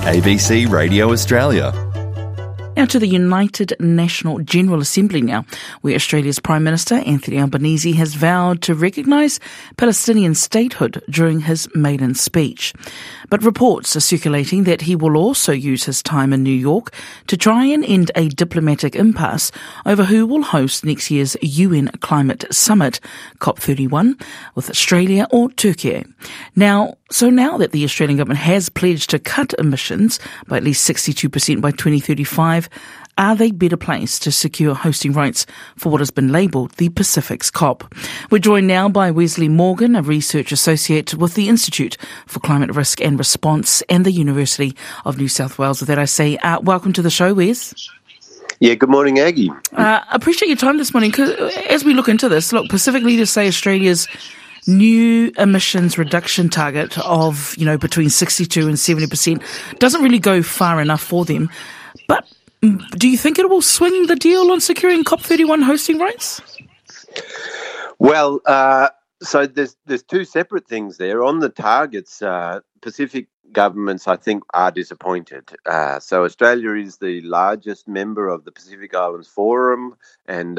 ABC Radio Australia. Now to the United National General Assembly now, where Australia's Prime Minister Anthony Albanese has vowed to recognise Palestinian statehood during his maiden speech. But reports are circulating that he will also use his time in New York to try and end a diplomatic impasse over who will host next year's UN Climate Summit, COP31, with Australia or Turkey. Now that the Australian government has pledged to cut emissions by at least 62% by 2035, are they better placed to secure hosting rights for what has been labelled the Pacific's COP? We're joined now by Wesley Morgan, a research associate with the Institute for Climate Risk and Response and the University of New South Wales. With that, I say welcome to the show, Wes. Yeah, good morning, Aggie. Appreciate your time this morning, because as we look into this, Pacific leaders say Australia's new emissions reduction target of, between 62 and 70% doesn't really go far enough for them. But do you think it will swing the deal on securing COP31 hosting rights? Well, so there's two separate things there. On the targets, Pacific governments, I think, are disappointed. So Australia is the largest member of the Pacific Islands Forum and,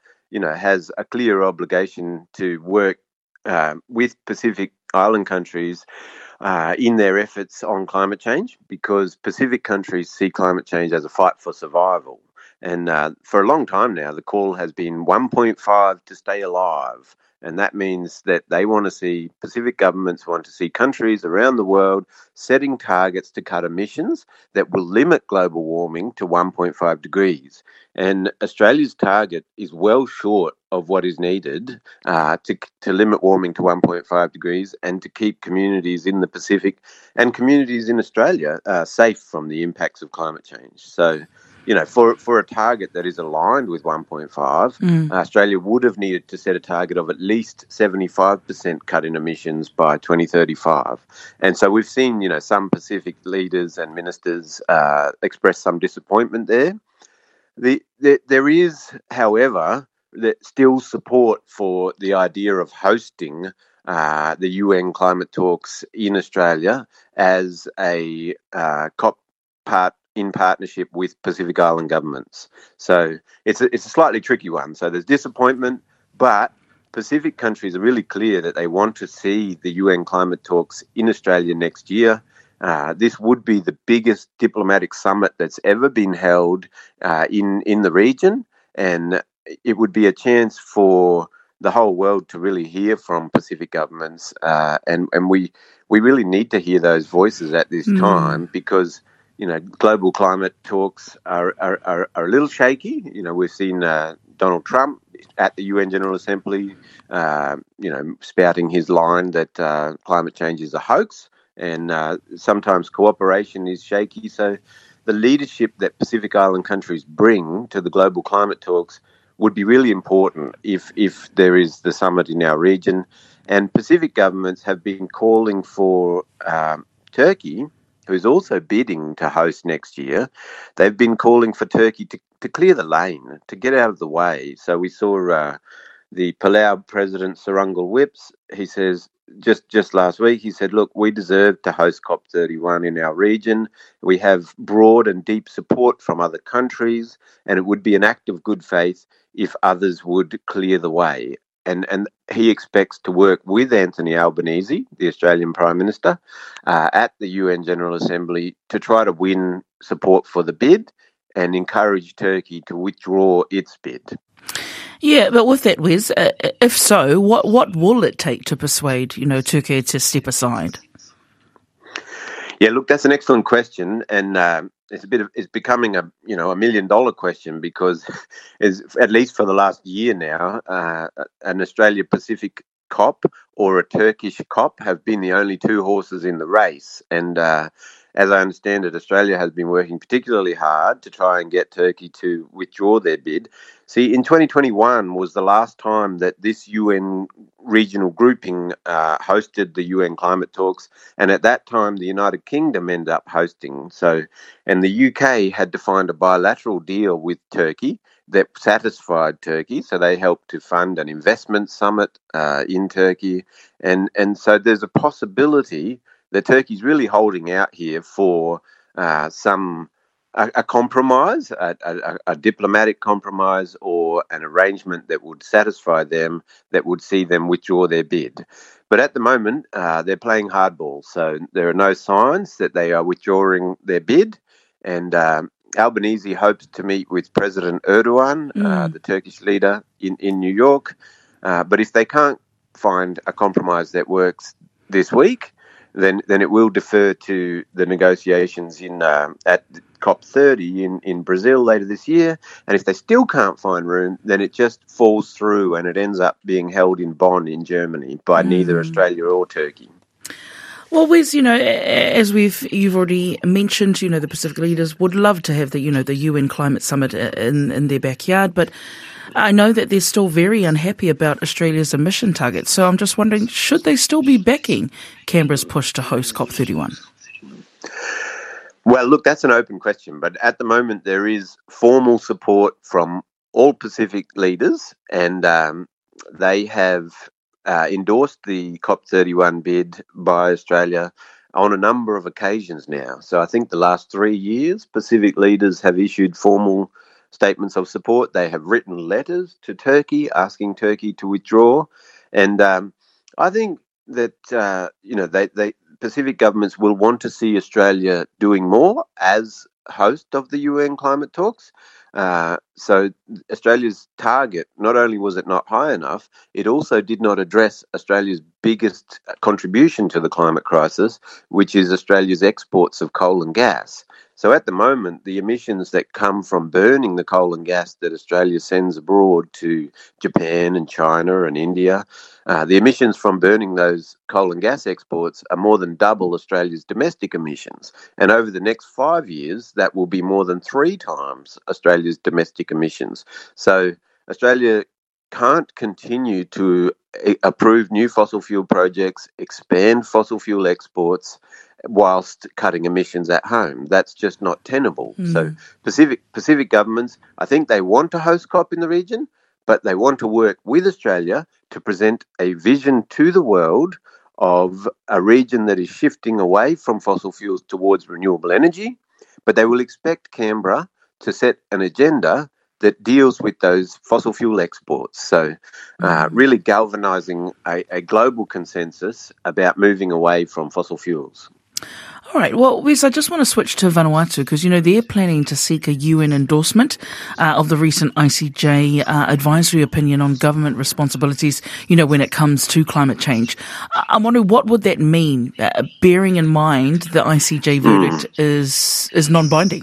has a clear obligation to work with Pacific Island countries in their efforts on climate change, because Pacific countries see climate change as a fight for survival. And for a long time now, the call has been 1.5 to stay alive. And that means that Pacific governments want to see countries around the world setting targets to cut emissions that will limit global warming to 1.5 degrees. And Australia's target is well short of what is needed to limit warming to 1.5 degrees and to keep communities in the Pacific and communities in Australia safe from the impacts of climate change. So, for a target that is aligned with 1.5, Australia would have needed to set a target of at least 75% cut in emissions by 2035. And so we've seen, some Pacific leaders and ministers express some disappointment there. There is, however, still support for the idea of hosting the UN climate talks in Australia as a COP in partnership with Pacific Island governments. So it's a slightly tricky one. So there's disappointment, but Pacific countries are really clear that they want to see the UN climate talks in Australia next year. This would be the biggest diplomatic summit that's ever been held in the region, and it would be a chance for the whole world to really hear from Pacific governments, and we really need to hear those voices at this time, because global climate talks are a little shaky. We've seen Donald Trump at the UN General Assembly, spouting his line that climate change is a hoax, and sometimes cooperation is shaky. So the leadership that Pacific Island countries bring to the global climate talks would be really important if there is the summit in our region. And Pacific governments have been calling for Turkey, who's also bidding to host next year. They've been calling for Turkey to clear the lane, to get out of the way. So we saw the Palau President Sarungal Whips. He says, just last week, he said, look, we deserve to host COP31 in our region. We have broad and deep support from other countries, and it would be an act of good faith if others would clear the way. And he expects to work with Anthony Albanese, the Australian Prime Minister, at the UN General Assembly to try to win support for the bid and encourage Turkey to withdraw its bid. Yeah, but with that, Wes, if so, what will it take to persuade, Turkey to step aside? Yeah, look, that's an excellent question, and it's becoming a $1 million question, because at least for the last year now, an Australia Pacific COP or a Turkish COP have been the only two horses in the race, and as I understand it, Australia has been working particularly hard to try and get Turkey to withdraw their bid. See, in 2021 was the last time that this UN regional grouping hosted the UN climate talks, and at that time the United Kingdom ended up hosting. And the UK had to find a bilateral deal with Turkey that satisfied Turkey, so they helped to fund an investment summit in Turkey, and so there's a possibility that Turkey's really holding out here for a compromise, a diplomatic compromise, or an arrangement that would satisfy them, that would see them withdraw their bid. But at the moment, they're playing hardball, so there are no signs that they are withdrawing their bid. And Albanese hopes to meet with President Erdogan, the Turkish leader, in New York. But if they can't find a compromise that works this week, then it will defer to the negotiations at COP30 in Brazil later this year. And if they still can't find room, then it just falls through and it ends up being held in Bonn in Germany by neither Australia or Turkey. Well, Wes, as you've already mentioned, the Pacific leaders would love to have the UN Climate Summit in their backyard, but I know that they're still very unhappy about Australia's emission targets. So I'm just wondering, should they still be backing Canberra's push to host COP31? Well, look, that's an open question, but at the moment there is formal support from all Pacific leaders, and they have endorsed the COP31 bid by Australia on a number of occasions now. So I think the last 3 years, Pacific leaders have issued formal statements of support. They have written letters to Turkey asking Turkey to withdraw. And I think that, they Pacific governments will want to see Australia doing more as host of the UN climate talks. So Australia's target, not only was it not high enough, it also did not address Australia's biggest contribution to the climate crisis, which is Australia's exports of coal and gas. So at the moment, the emissions that come from burning the coal and gas that Australia sends abroad to Japan and China and India, the emissions from burning those coal and gas exports are more than double Australia's domestic emissions. And over the next 5 years, that will be more than 3 times Australia's domestic emissions. So Australia can't continue to approve new fossil fuel projects, expand fossil fuel exports, whilst cutting emissions at home. That's just not tenable. So Pacific governments, I think they want to host COP in the region, but they want to work with Australia to present a vision to the world of a region that is shifting away from fossil fuels towards renewable energy. But they will expect Canberra to set an agenda that deals with those fossil fuel exports. So really galvanising a global consensus about moving away from fossil fuels. All right. Well, Wes, I just want to switch to Vanuatu because, they're planning to seek a UN endorsement of the recent ICJ advisory opinion on government responsibilities, when it comes to climate change. I'm wondering, what would that mean, bearing in mind the ICJ verdict is non-binding?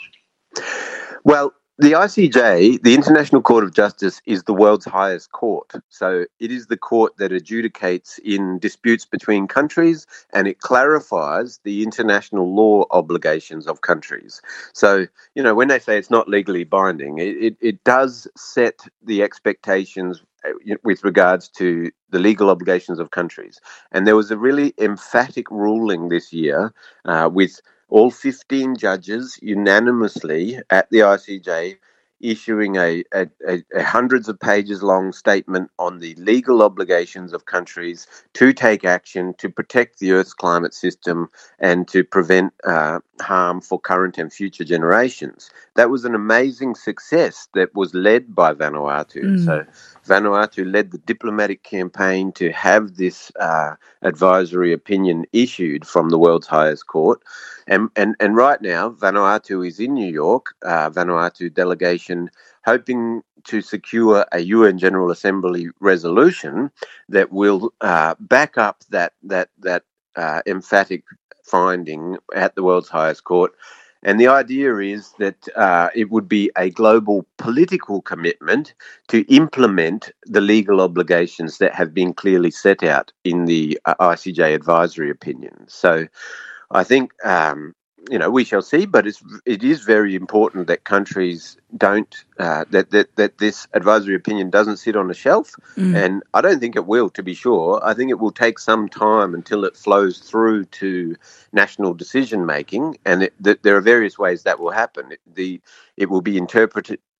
Well, the ICJ, the International Court of Justice, is the world's highest court. So it is the court that adjudicates in disputes between countries, and it clarifies the international law obligations of countries. So, when they say it's not legally binding, it does set the expectations with regards to the legal obligations of countries. And there was a really emphatic ruling this year with all 15 judges unanimously at the ICJ issuing a hundreds of pages long statement on the legal obligations of countries to take action to protect the Earth's climate system and to prevent harm for current and future generations. That was an amazing success that was led by Vanuatu. So Vanuatu led the diplomatic campaign to have this advisory opinion issued from the world's highest court. And right now, Vanuatu is in New York, Vanuatu delegation, hoping to secure a UN General Assembly resolution that will back up that emphatic finding at the world's highest court. And the idea is that it would be a global political commitment to implement the legal obligations that have been clearly set out in the ICJ advisory opinion. So I think, we shall see, but it is very important that countries don't, that this advisory opinion doesn't sit on a shelf. And I don't think it will, to be sure. I think it will take some time until it flows through to national decision making. And there are various ways that will happen. It will be interpreted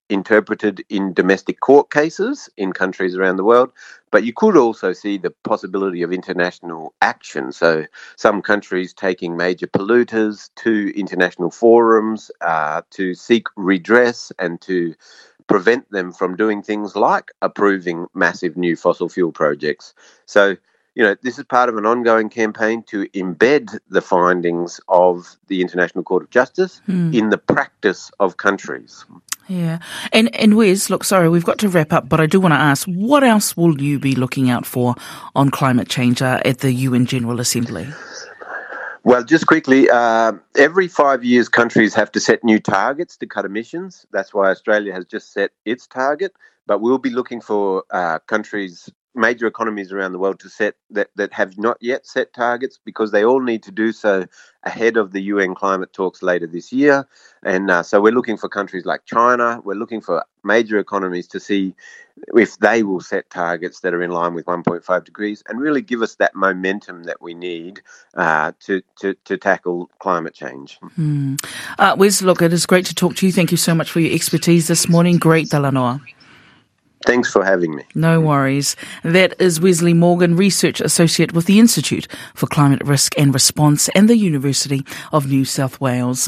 interpreted in domestic court cases in countries around the world, but you could also see the possibility of international action. So some countries taking major polluters to international forums to seek redress and to prevent them from doing things like approving massive new fossil fuel projects. So, this is part of an ongoing campaign to embed the findings of the International Court of Justice in the practice of countries. Yeah. And Wes, look, sorry, we've got to wrap up, but I do want to ask, what else will you be looking out for on climate change at the UN General Assembly? Well, just quickly, every 5 years, countries have to set new targets to cut emissions. That's why Australia has just set its target. But we'll be looking for countries, major economies around the world to set that have not yet set targets, because they all need to do so ahead of the UN climate talks later this year. And so we're looking for countries like China. We're looking for major economies to see if they will set targets that are in line with 1.5 degrees and really give us that momentum that we need to tackle climate change. Wes, look, it is great to talk to you. Thank you so much for your expertise this morning. Great talanoa. Thanks for having me. No worries. That is Wesley Morgan, Research Associate with the Institute for Climate Risk and Response and the University of New South Wales.